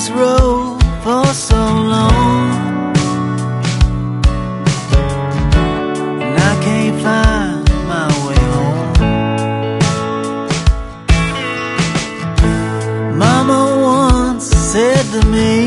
this road for so long, and I can't find my way home. Mama once said to me,